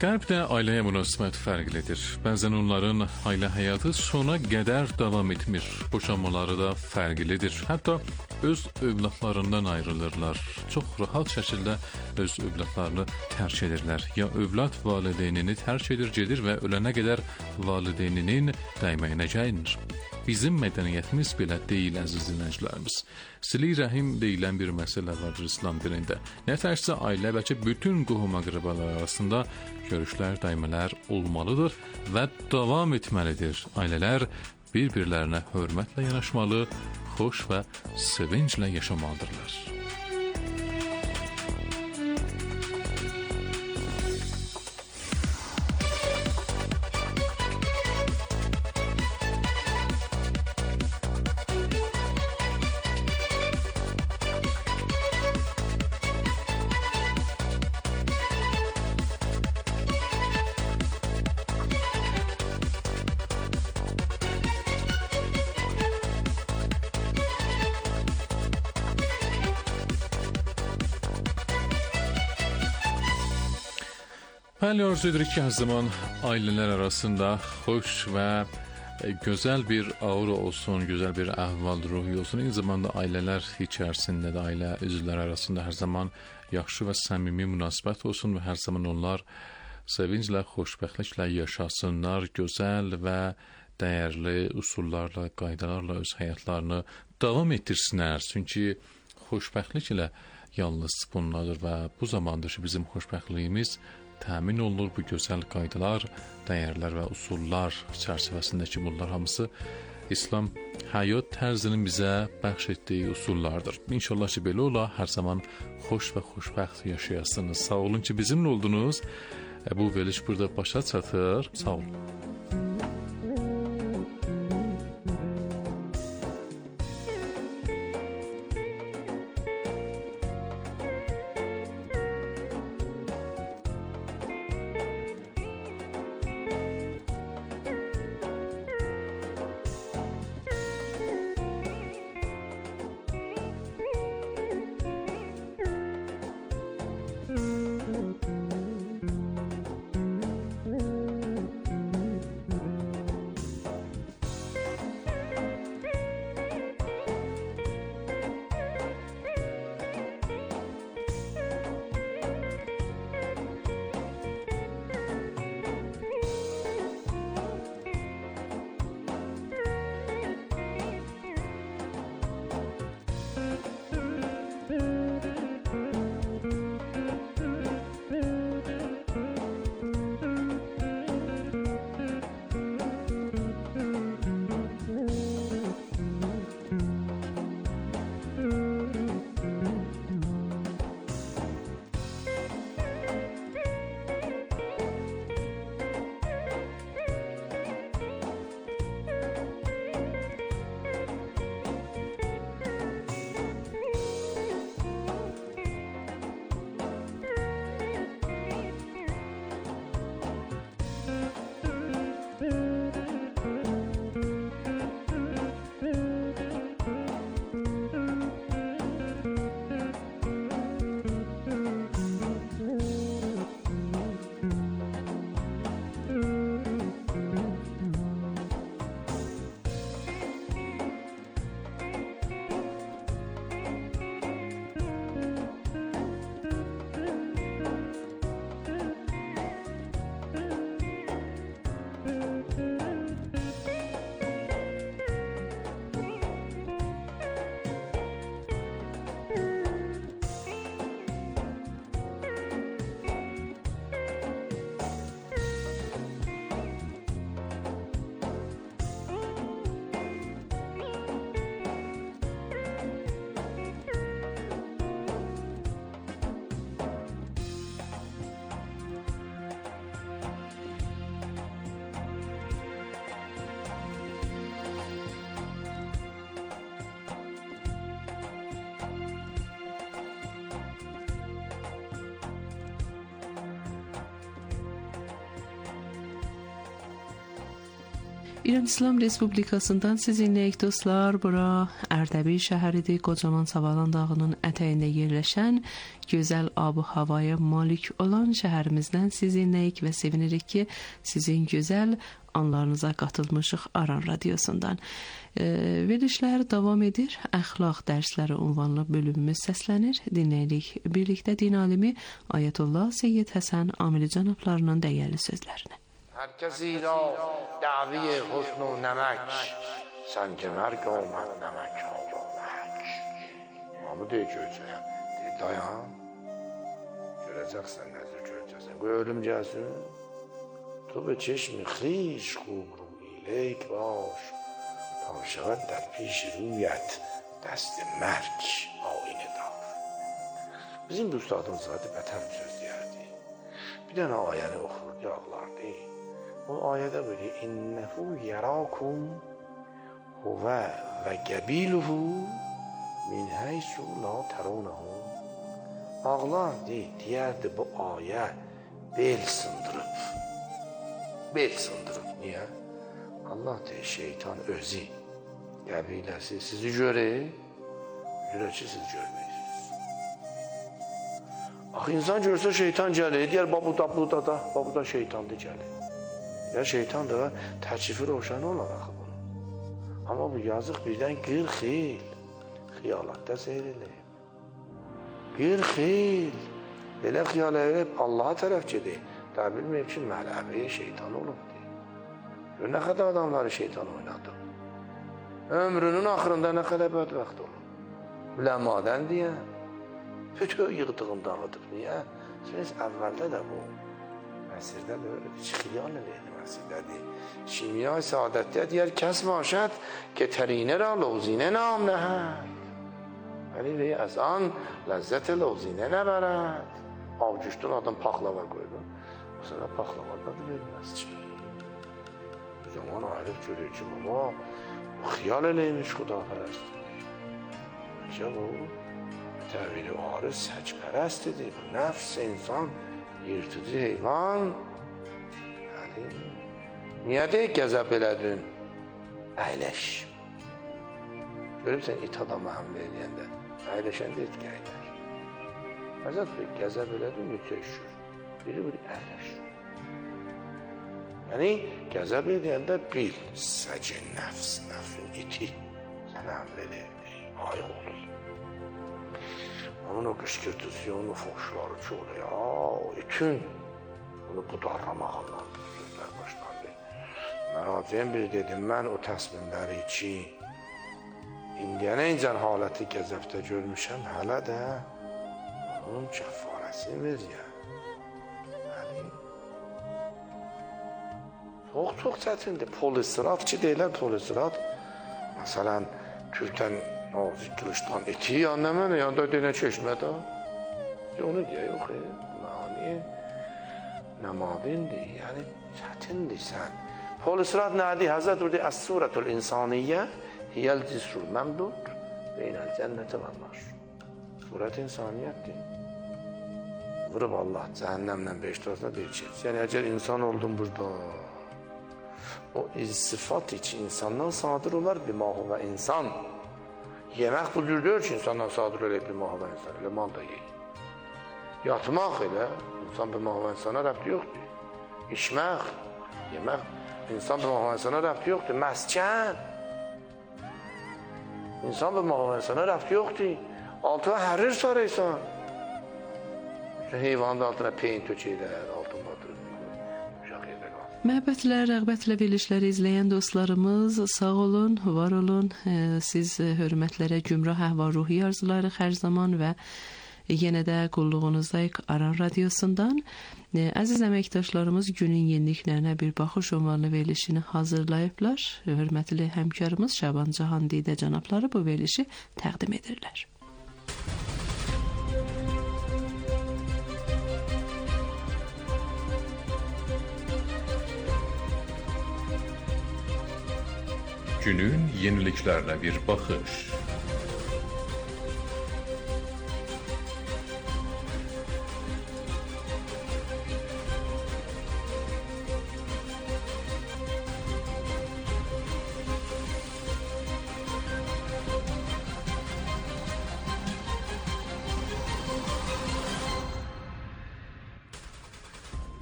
Qərbdə ailəyə münasibət fərqlidir. Bəzən onların ailə həyatı sona qədər davam etmir. Boşanmaları da fərqlidir. Hətta öz övladlarından ayrılırlar. Çox rahat şəkildə öz övladlarını tərk edirlər. Ya övlad valideynini tərk edir, gedir və ölənə qədər valideyninin dəyməyinə gəlinir. Bizim mədəniyyətimiz belə deyil, əziz dinləyicilərimiz. Sili rəhim deyilən bir məsələ vardır İslam dilində. Nətərsə ailə bəlkə bütün qohum-əqrəbalar arasında görüşlər, dəymələr olmalıdır və davam etməlidir. Ailələr bir-birlərinə hörmətlə yanaşmalı, xoş və sevinclə yaşamalıdırlar. Bəli, arzu edirik ki, hər zaman ailələr arasında xoş və gözəl bir aura olsun, gözəl bir əhval-ruhi olsun. Eyni zamanda ailələr içərisində də ailə üzvləri arasında hər zaman yaxşı və səmimi münasibət olsun və hər zaman onlar sevinclə, xoşbəxtliklə yaşasınlar, gözəl və dəyərli usullarla, qaydalarla öz həyatlarını davam etdirsinlər. Çünki xoşbəxtlik ilə yalnız bunlardır və bu zamandır ki, bizim xoşbəxtliyimiz təmin olunur. Bu gözəl qaydalar, dəyərlər və usullar çərçivəsindəki bunlar hamısı İslam həyat tərzinin bizə bəxş etdiyi usullardır. İnşallah ki, belə ola, hər zaman xoş və xoşbəxt yaşayasınız. Sağ olun ki, bizimlə oldunuz. Bu veriliş burada başa çatır. Sağ olun. İran İslam Respublikasından sizinləyik dostlar. Bura Ərdəbil şəhəridir. Qocaman Savalan dağının ətəyində yerləşən gözəl ab-ı havaya malik olan şəhərimizdən sizinləyik və sevinirik ki, sizin gözəl anlarınıza qatılmışıq Aran radiosundan. E, verilişlər davam edir. Əxlaq dərsləri unvanlı bölümümüz səslənir. Dinləyirik birlikdə din alimi Ayətullah Seyyid Həsən Amili cənablarının dəyərli sözlərini. هر کسی را دعوی حسن و نمک سنگ مرگ آمد نمک ها با محک Mahmud diyor ki hocaya dedi dayan göreceksen nezir göreceksin bu ölüm gelsin تو به چشم خویش خوب روی لیک باش تا شود در پیش رویت دست مرگ آینه دار bizim bir ustadımız vardı beter bir söz diyerdi bir tane ayeni okurdu ağlardı o ayede böyle innehu yerakum huve ve gebiluhu min heysu la terunehu ağlardı diyerdi bu aye bel sındırıp bel sındırıp niye? Allah diye şeytan özü kabilesi sizi göre yüreçi siz görmeyiz. Ah insan görse şeytan gelir diğer babu da bu da da babu da şeytan da gelir. Ya şeytan da təçifi roşan olarak bunu. Ama bu yazık birden qırx il xiyalatda seyr eləyib. qırx il belə xiyal edib Allah'a tərəf gedir. Daha bilməyib ki, mələbəyə şeytan olub deyir. Gör, nə qədər adamları şeytan oynadı. Ömrünün axırında nə qədər bədbəxt olur. Ləmadən deyə, bütün yığdığın dağıdır. Niyə? Siz əvvəldə də bu məsirdə böyle bir xiyal eləydi məsirlədir. Şimyay saadətdə deyər, kəs başad ki, tərinə ra lozینه نام نهد. ولی وی از آن لذت لوزینه نبرد. Avcuşdan adam paklava koydu. Mesela paklavada da vermez ki. O zaman ayrıp görüyor ki baba bu xiyal eləymiş xudapərəst. Ya bu tevhid-i arız səcpərəstidir. Bu nəfs insan yırtıcı heyvan. Yani niyə deyək gəzəb elədin? Əyləş. Görüb sən it adamı həmlə eləyəndə əyləşəndə et gəylər. Həzət bir gəzəb elədin, mütəşşür. Biri bir əyləşir. Yəni, gəzəb edəndə bil, səcin nəfs, nəfsin iti sənə əmr edir, ayıq olur. Onun o qışkırtısı, onun o foşları ki olur ya, o itin, onu budarlamaq anlamdır, sözlər başlandı. Məraciyən bir dedim, mən o təsminləri ki, indiyənə incən haləti gəzəbdə görmüşəm, hələ də onun kəffarəsini ver ya. Çox, çox çətindir. Polisirat ki, deyilər polisirat. Məsələn, Türkdən nazik qılışdan eti yanına, yanında deyilən çeşmədə. Onu deyə, yox, mani, nəmadindir, yəni çətindir sən. Polisirat nədir? Həzrət urdi, əs-surətul insaniyyə, hiyəl cisrul məmdud, beynəl cənnəti varlar. Surət insaniyyətdir. Vurub Allah cəhənnəmlə beşdazına deyir ki, yəni əgər insan oldun burada, o sıfat için insandan sadır olar bir mahı ve insan. Yemek budur diyor ki insandan sadır olar bir mahı ve insan. Öyle mal da yiyin. Yatmak ile insan bir mahı ve insana rəbti yoktur. İçmek, yemek, insan bir mahı ve insana rəbti yoktur. Məskən, insan bir mahı ve insana rəbti yoktur. Altına hərir saraysan. Heyvanın altına peyin tökeylər, altın batırır. Məhəbbətlə, rəğbətlə verilişləri izləyən dostlarımız, sağ olun, var olun. Siz hörmətlərə gümrah əhval-ruhiyyə arzularıq hər zaman və yenə də qulluğunuzdayıq Aran radiosundan. Əziz əməkdaşlarımız günün yeniliklərinə bir baxış ünvanlı verilişini hazırlayıblar. Hörmətli həmkarımız Şaban Cahandidə cənabları bu verilişi təqdim edirlər. Günün yeniliklerine bir bakış.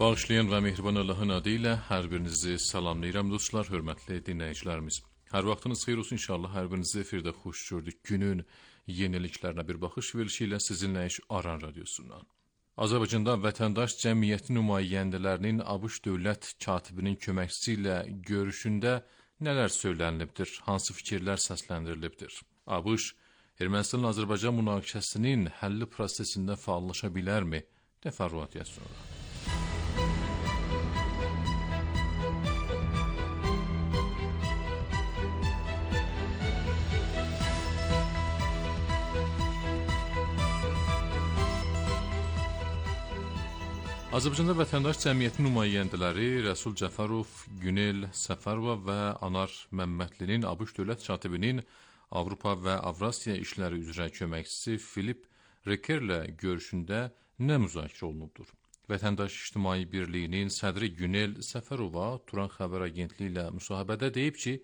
Bağışlayan və mehriban Allahın adı ilə hər birinizi salamlayıram dostlar, hörmətli dinləyicilərimiz. Hər vaxtınız xeyir olsun inşallah, hər birinizi efirdə xoş gördük. Günün yeniliklərinə bir baxış verilişi ilə sizinlə iş Aran radiosundan. Azərbaycanda vətəndaş cəmiyyəti nümayəndələrinin ABŞ dövlət katibinin köməkçisi ilə görüşündə nələr söylənilibdir, hansı fikirlər səsləndirilibdir? ABŞ, Ermənistan-Azərbaycan münaqişəsinin həlli prosesində fəallaşa bilərmi? Təfərrüatiyyə sonra. Azərbaycanda vətəndaş cəmiyyəti nümayəndələri Rəsul Cəfərov, Günel Səfərova və Anar Məmmədlinin ABŞ dövlət katibinin Avropa və Avrasiya işləri üzrə köməkçisi Filip Rekerlə görüşündə nə müzakirə olunubdur? Vətəndaş İctimai Birliyinin sədri Günel Səfərova Turan xəbər agentliyi ilə müsahibədə deyib ki,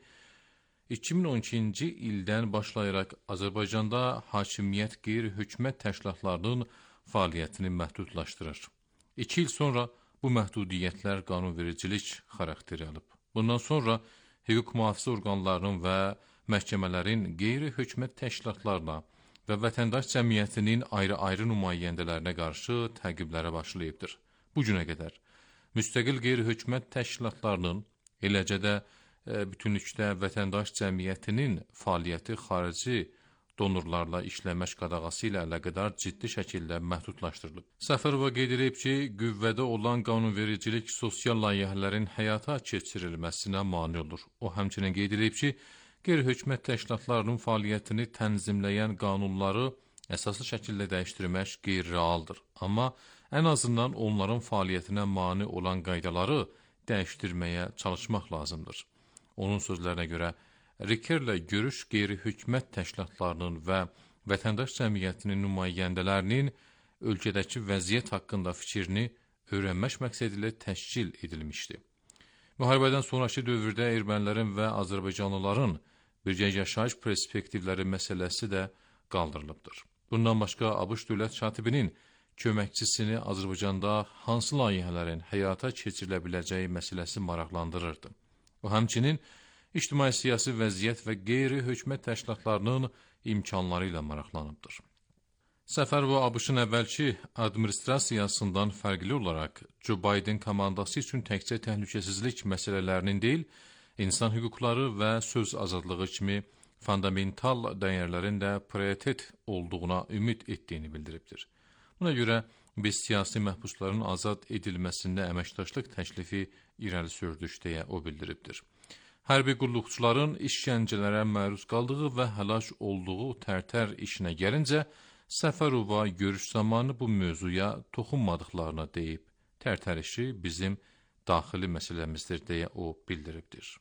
iki min on ikinci ildən başlayaraq Azərbaycanda hakimiyyət qeyri-hökumət təşkilatlarının fəaliyyətini məhdudlaşdırır. İki il sonra bu məhdudiyyətlər qanunvericilik xarakteri alıb. Bundan sonra hüquq mühafizə orqanlarının və məhkəmələrin qeyri-hökumət təşkilatlarına və vətəndaş cəmiyyətinin ayrı-ayrı nümayəndələrinə qarşı təqiblərə başlayıbdır. Bu günə qədər müstəqil qeyri-hökumət təşkilatlarının, eləcə də e, bütünlükdə vətəndaş cəmiyyətinin fəaliyyəti xarici donorlarla işləmək qadağası ilə əlaqədar ciddi şəkildə məhdudlaşdırılıb. Səfərova qeyd edib ki, qüvvədə olan qanunvericilik sosial layihələrin həyata keçirilməsinə mane olur. O həmçinin qeyd edib ki, qeyri-hökumət təşkilatlarının fəaliyyətini tənzimləyən qanunları əsaslı şəkildə dəyişdirmək qeyri-realdır. Amma ən azından onların fəaliyyətinə mane olan qaydaları dəyişdirməyə çalışmaq lazımdır. Onun sözlərinə görə, Rekerlə görüş qeyri-hökumət təşkilatlarının və vətəndaş cəmiyyətinin nümayəndələrinin ölkədəki vəziyyət haqqında fikrini öyrənmək məqsədilə təşkil edilmişdi. Müharibədən sonraki dövrdə ermənilərin və azərbaycanlıların birgə yaşayış perspektivləri məsələsi də qaldırılıbdır. Bundan başqa ABŞ dövlət katibinin köməkçisini Azərbaycanda hansı layihələrin həyata keçirilə biləcəyi məsələsi maraqlandırırdı. O həmçinin ictimai-siyasi vəziyyət və qeyri-hökumət təşkilatlarının imkanları ilə maraqlanıbdır. Səfərova ABŞ-ın əvvəlki administrasiyasından fərqli olaraq Joe Biden komandası üçün təkcə təhlükəsizlik məsələlərinin deyil, insan hüquqları və söz azadlığı kimi fundamental dəyərlərin də prioritet olduğuna ümid etdiyini bildiribdir. Buna görə biz siyasi məhbusların azad edilməsində əməkdaşlıq təklifi irəli sürdük deyə o bildiribdir. Hərbi qulluqçuların işgəncələrə məruz qaldığı və həlak olduğu tərtər işinə gəlincə, Səfərova görüş zamanı bu mövzuya toxunmadıqlarına deyib, tərtər işi bizim daxili məsələmizdir deyə o bildiribdir.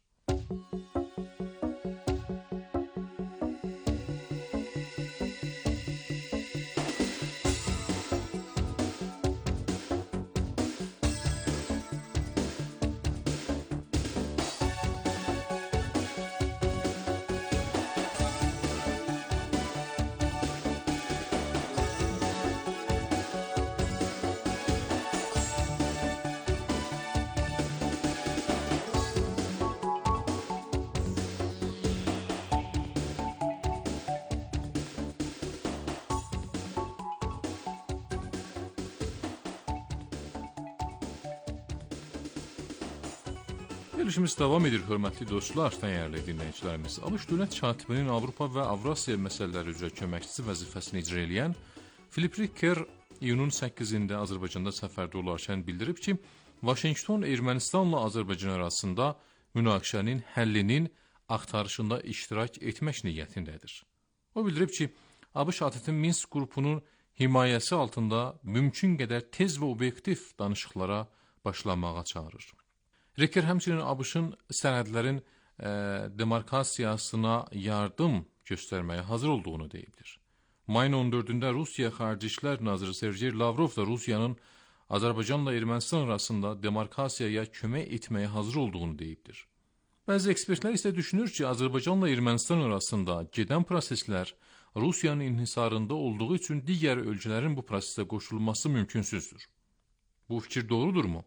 Verilişimiz davam edir, hörmətli dostlar, dəyərli dinləyicilərimiz. ABŞ dövlət katibinin Avropa və Avrasiya məsələləri üzrə köməkçisi vəzifəsini icra edən Filip Reker iyunun səkkizində Azərbaycanda səfərdə olarkən bildirib ki, Vaşinqton Ermənistanla Azərbaycan arasında münaqişənin həllinin axtarışında iştirak etmək niyyətindədir. O bildirib ki, ABŞ ATƏT-in Minsk qrupunun himayəsi altında mümkün qədər tez və obyektiv danışıqlara başlamağa çağırır. Reker həmçinin ABŞ-ın sərhədlərin e, demarkasiyasına yardım göstərməyə hazır olduğunu deyibdir. Mayın on dördündə Rusiya Xarici İşlər Naziri Sergey Lavrov da Rusiyanın Azərbaycanla Ermənistan arasında demarkasiyaya kömək etməyə hazır olduğunu deyibdir. Bəzi ekspertlər isə düşünür ki, Azərbaycanla Ermənistan arasında gedən proseslər Rusiyanın inhisarında olduğu üçün digər ölkələrin bu prosesə qoşulması mümkünsüzdür. Bu fikir doğrudurmu?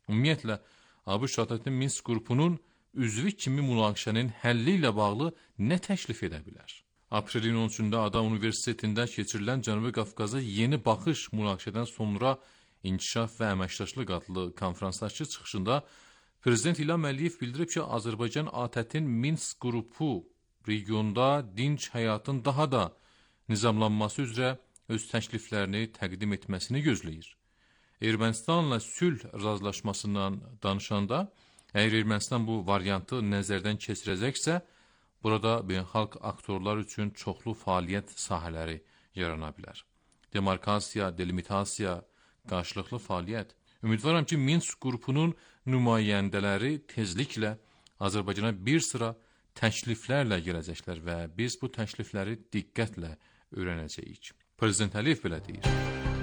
Ümumiyyətlə, ABŞ ATƏT-in Minsk qrupunun üzvü kimi münaqişənin həlli ilə bağlı nə təklif edə bilər? Aprelin on üçündə Ada Universitetində keçirilən Cənubi Qafqaza yeni baxış münaqişədən sonra İnkişaf və Əməkdaşlıq adlı konferansdakı çıxışında Prezident İlham Əliyev bildirib ki, Azərbaycan ATƏT-in Minsk qrupu regionda dinc həyatın daha da nizamlanması üzrə öz təkliflərini təqdim etməsini gözləyir. Ermənistanla sülh razılaşmasından danışanda, əgər Ermənistan bu variantı nəzərdən keçirəcəksə, burada beynəlxalq aktorlar üçün çoxlu fəaliyyət sahələri yarana bilər. Demarkasiya, delimitasiya, qarşılıqlı fəaliyyət. Ümidvaram ki, Minsk qrupunun nümayəndələri tezliklə Azərbaycana bir sıra təkliflərlə gələcəklər və biz bu təklifləri diqqətlə öyrənəcəyik. Prezident Əliyev belə deyir.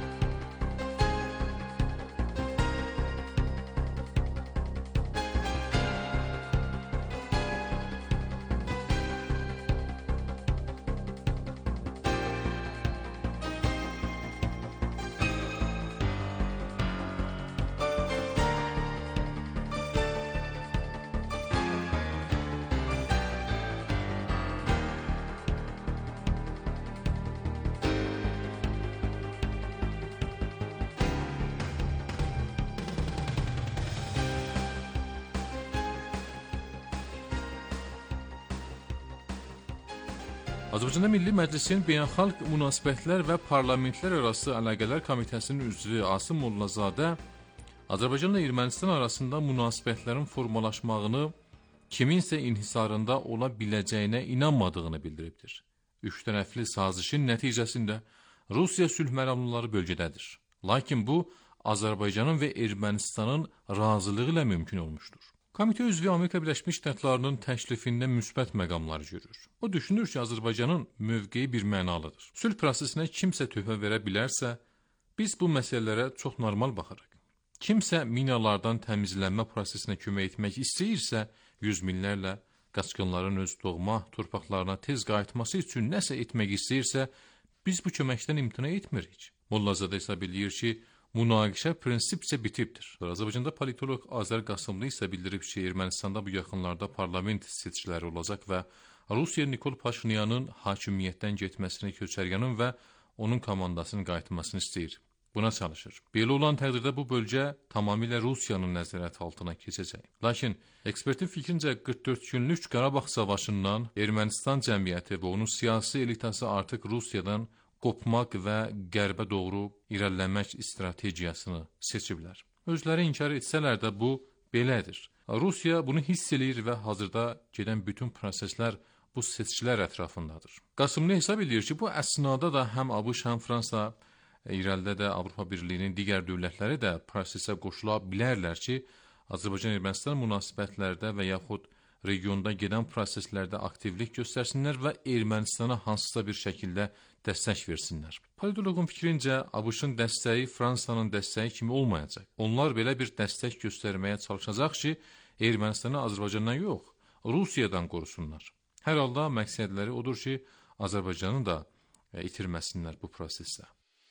Azərbaycanda Milli Məclisin Beynəlxalq Münasibətlər və Parlamentlər Arası Əlaqələr Komitəsinin üzvü Asım Mollazadə Azərbaycanla Ermənistan arasında münasibətlərin formalaşmağını kiminsə inhisarında ola biləcəyinə inanmadığını bildiribdir. Üç tərəfli sazişin nəticəsində Rusiya sülh məramlıları bölgədədir. Lakin bu Azərbaycanın və Ermənistanın razılığı ilə mümkün olmuşdur. Komitə üzvü Amerika Birləşmiş Ştatlarının təklifində müsbət məqamlar görür. O düşünür ki, Azərbaycanın mövqeyi bir mənalıdır. Sülh prosesinə kimsə töhfə verə bilərsə, biz bu məsələlərə çox normal baxarıq. Kimsə minalardan təmizlənmə prosesinə kömək etmək istəyirsə, yüz minlərlə qaçqınların öz doğma torpaqlarına tez qayıtması üçün nəsə etmək istəyirsə, biz bu köməkdən imtina etmirik. Mollazadə hesab edir ki, münaqişə prinsipcə bitibdir. Azərbaycanda politolog Azər Qasımlı isə bildirib ki, Ermənistanda bu yaxınlarda parlament seçkiləri olacaq və Rusiya Nikol Paşinyanın hakimiyyətdən getməsini, Köçəryanın və onun komandasının qayıtmasını istəyir. Buna çalışır. Belə olan təqdirdə bu bölgə tamamilə Rusiyanın nəzarəti altına keçəcək. Lakin ekspertin fikrincə qırx dörd günlük Qarabağ savaşından Ermənistan cəmiyyəti və onun siyasi elitası artıq Rusiyadan qopmaq və qərbə doğru irəliləmək strategiyasını seçiblər. Özləri inkar etsələr də bu belədir. Rusiya bunu hiss edir və hazırda gedən bütün proseslər bu seçkilər ətrafındadır. Qasımlı hesab edir ki, bu əsnada da həm ABŞ, həm Fransa, irəlidə də Avropa Birliyinin digər dövlətləri də prosesə qoşula bilərlər ki, Azərbaycan-Ermənistan münasibətlərdə və yaxud regionda gedən proseslərdə aktivlik göstərsinlər və Ermənistana hansısa bir şəkildə dəstək versinlər. Politoloqun fikrincə, ABŞ-ın dəstəyi Fransanın dəstəyi kimi olmayacaq. Onlar belə bir dəstək göstərməyə çalışacaq ki, Ermənistanı Azərbaycandan yox, Rusiyadan qorusunlar. Hər halda məqsədləri odur ki, Azərbaycanı da itirməsinlər bu prosesdə.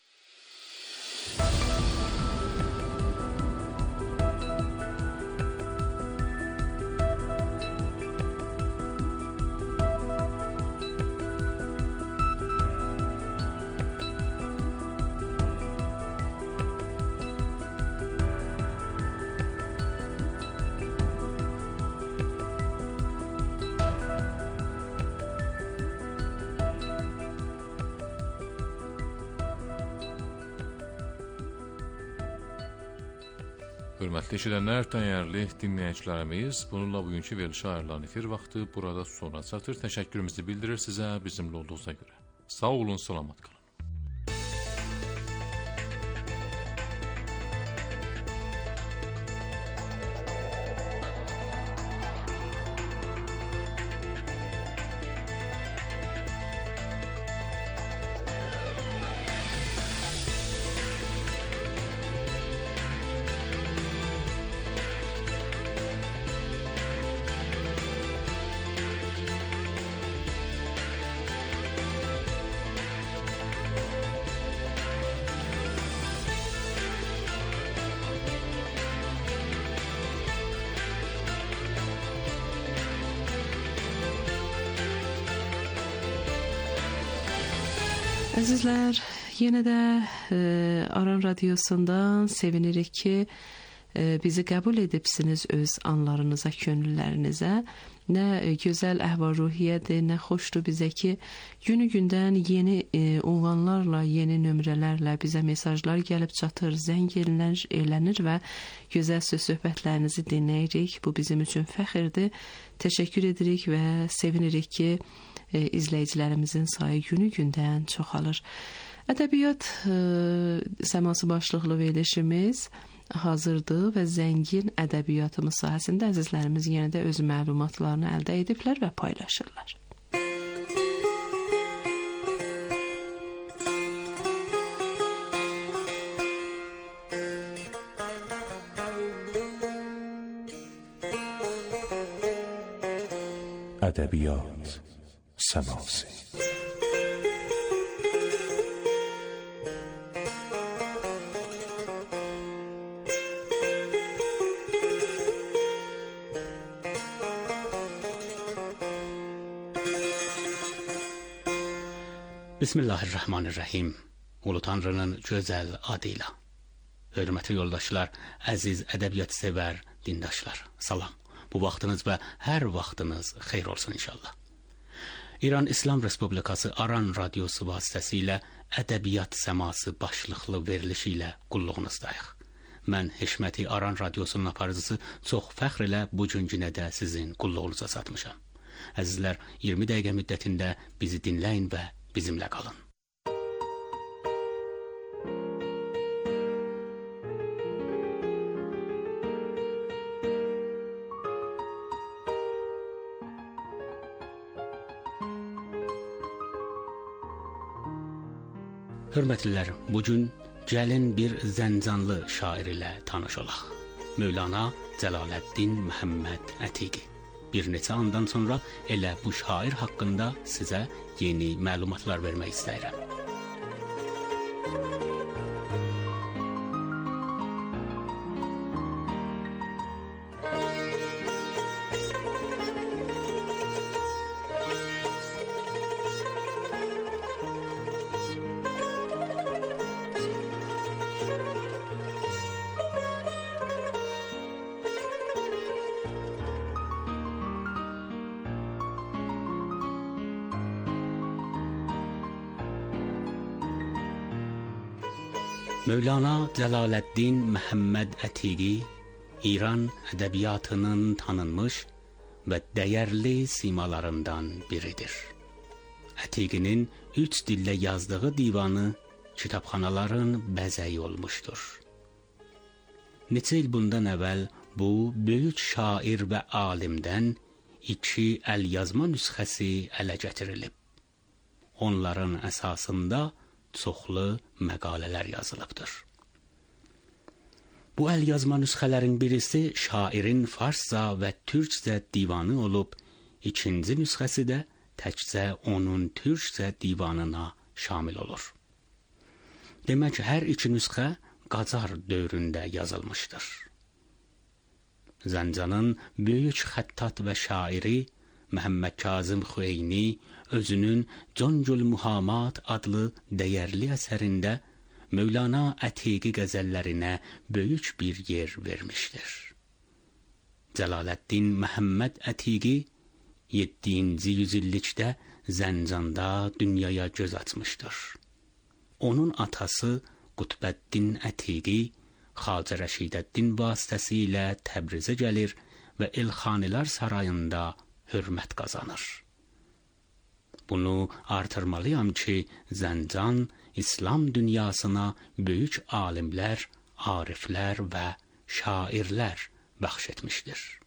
Hörmətli eşidənlər, dəyərli dinləyicilərimiz, bununla bugünkü verilişə ayrılan efir vaxtı burada sona çatır. Təşəkkürümüzü bildirir sizə bizimlə olduğunuza görə. Sağ olun, salamat qalın. Əzizlər, yenə də e, Aran Radiosundan sevinirik ki, e, bizi qəbul edibsiniz öz anlarınıza, könüllərinizə. Nə e, gözəl əhval-ruhiyyədir, nə xoşdur bizə ki, günü-gündən yeni e, ünvanlarla, yeni nömrələrlə bizə mesajlar gəlib çatır, zəng elənir, elənir və gözəl söz-söhbətlərinizi dinləyirik. Bu bizim üçün fəxirdir. Təşəkkür edirik və sevinirik ki, E, izləyicilərimizin sayı günü-gündən çoxalır. Ədəbiyyat e, səması başlıqlı verilişimiz hazırdır və zəngin ədəbiyyatımız sahəsində əzizlərimiz yenə də öz məlumatlarını əldə ediblər və paylaşırlar. Ədəbiyyat səması. Bismillahirrahmanirrahim. Ulu Tanrının gözəl adıyla. Hörmətli yoldaşlar, əziz ədəbiyyat sevər dindaşlar, salam. Bu vaxtınız və hər vaxtınız xeyir olsun inşallah. İran İslam Respublikası Aran Radiosu vasitəsilə ədəbiyyat səması başlıqlı verilişi ilə qulluğunuzdayıq. Mən Hişməti Aran Radiosunun aparıcısı çox fəxr ilə bu gün günə də sizin qulluğunuza satmışam. Əzizlər, iyirmi dəqiqə müddətində bizi dinləyin və bizimlə qalın. Hörmətlilər, bugün gəlin bir Zəncanlı şair ilə tanış olaq. Mövlana Cəlaləddin Məhəmməd Ətiqi. Bir neçə andan sonra elə bu şair haqqında sizə yeni məlumatlar vermək istəyirəm. Mövlana Cəlaləddin Məhəmməd Ətiqi İran ədəbiyyatının tanınmış və dəyərli simalarından biridir. Ətiqinin üç dillə yazdığı divanı kitabxanaların bəzəyi olmuşdur. Neçə il bundan əvvəl bu böyük şair və alimdən iki əl yazma nüsxəsi ələ gətirilib. Onların əsasında çoxlu məqalələr yazılıbdır. Bu əl yazma nüsxələrin birisi şairin farsca və türkcə divanı olub, ikinci nüsxəsi də təkcə onun türkcə divanına şamil olur. Demək, hər iki nüsxə Qacar dövründə yazılmışdır. Zəncanın böyük xəttat və şairi Məhəmməd Kazım Xüeyni özünün Congül Muhammad adlı dəyərli əsərində Mövlana Ətiqi qəzəllərinə böyük bir yer vermişdir. Cəlaləddin Məhəmməd Ətiqi yeddinci yüzillikdə Zəncanda dünyaya göz açmışdır. Onun atası Qutbəddin Ətiqi Xacə Rəşidəddin vasitəsilə Təbrizə gəlir və Elxanilər sarayında hörmət qazanır. Bunu artırmalıyam ki, Zəncan İslam dünyasına böyük alimlər, ariflər və şairlər bəxş etmişdir.